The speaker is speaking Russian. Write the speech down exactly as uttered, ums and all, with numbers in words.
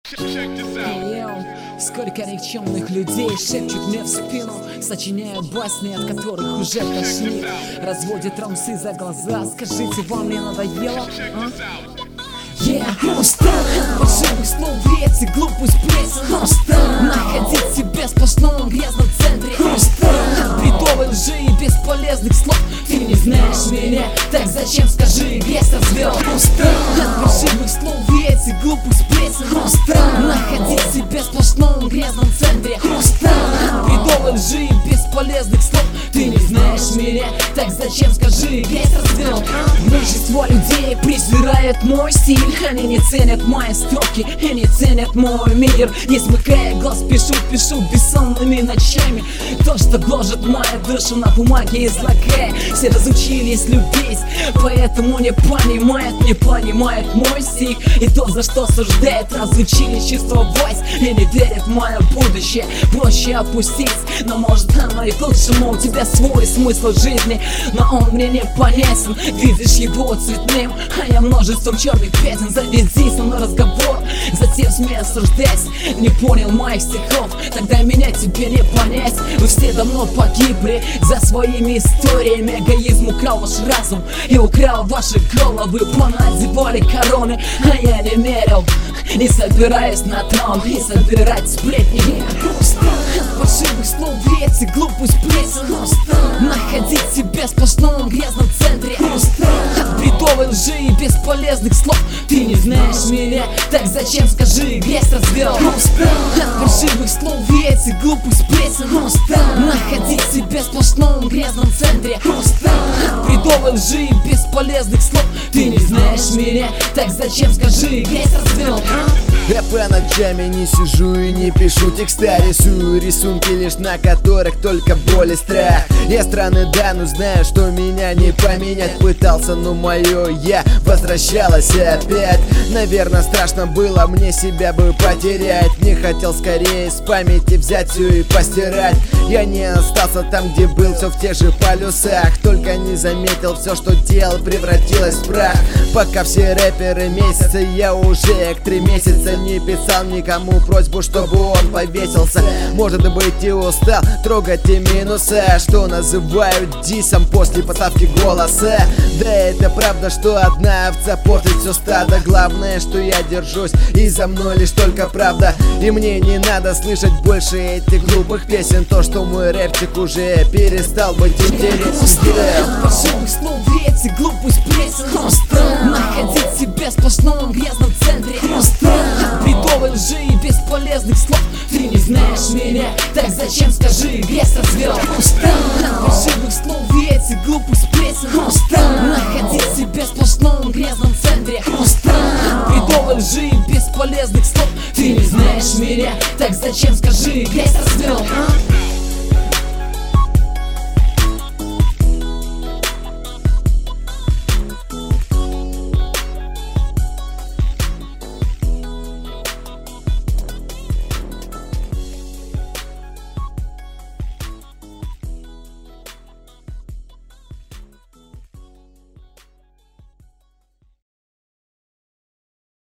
Эй, йоу, сколько никчемных людей шепчут мне в спину, сочиняя басни, от которых уже тошнит. Разводят рамсы за глаза, скажите, вам не надоело? А? Yeah. Устал от фальшивых слов и этих глупых сплетен. Устал находить себя в сплошном грязном центре. Устал от бредовой лжи и бесполезных слов. Ты не знаешь меня, так зачем, скажи, грязь развел. Устал от фальшивых слов и этих глупых сплетен. Устал находить себя в сплошном грязном центре. Устал от бредовой лжи и бесполезных слов. Ты не знаешь меня, так зачем, скажи, грязь развел. Большинство людей презирает мой стиль. Они не ценят мои строки и не ценят мой мир. Не смыкая глаз, пишу, пишу бессонными ночами то, что гложет мою душу на бумаге излагая. Все разучились любить, поэтому не понимают, не понимают мой стих. И то, за что суждают, разучились чувствовать и не верят в мое будущее. Проще опустить, но может оно и к лучшему. У тебя свой смысл жизни, но он мне не понятен. Видишь его цветным, а я множеством черных пятен. Заведи со мной разговор, затем смей осуждать. Не понял моих стихов, тогда меня тебе не понять. Вы все давно погибли за своими историями. Эгоизм украл ваш разум и украл ваши головы. Понадевали короны, а я не мерил. Не собираюсь на трон и собирать сплетни. Устал от фальшивых слов и этих глупых сплетен. Устал находить себя в сплошном грязном центре. Устал от бредовой лжи и бесполезных слов. Ты не знаешь меня, так зачем, скажи, грязь развел. Устал от фальшивых слов и этих глупых сплетен. Устал находить себя в сплошном грязном центре. Устал от бредовой лжи и бесполезных слов. Ты не знаешь меня, так зачем, скажи, грязь развел. Я по ночами не сижу и не пишу текста, рисую рисунки, лишь на которых только боль и страх. Я странный, да, но знаю, что меня не поменять. Пытался, но мое я возвращалось опять. Наверное, страшно было мне себя бы потерять. Не хотел скорее с памяти взять все и постирать. Я не остался там, где был, все в тех же полюсах. Только не заметил, все, что делал, превратилось в прах. Пока все рэперы месяца, я уже к три месяца не писал никому просьбу, чтобы он повесился. Может быть, и устал трогать и минуса, что называют дисом после поставки голоса. Да, это правда, что одна овца портит все стадо. Главное, что я держусь, и за мной лишь только правда. И мне не надо слышать больше этих глупых песен. То, что мой рэпчик уже перестал быть интересен. Устал от фальшивых слов и этих глупых сплетен. Устал находить себя в сплошном грязном центре. Устал от бредовой лжи и бесполезных слов. Ты не знаешь меня, так зачем, скажи, грязь развел. Устал от фальшивых слов и этих глупых сплетен. Устал находить себя в сплошном грязном центре. Устал от бредовой лжи и бесполезных слов. Ты не знаешь меня, так зачем, скажи, грязь развел.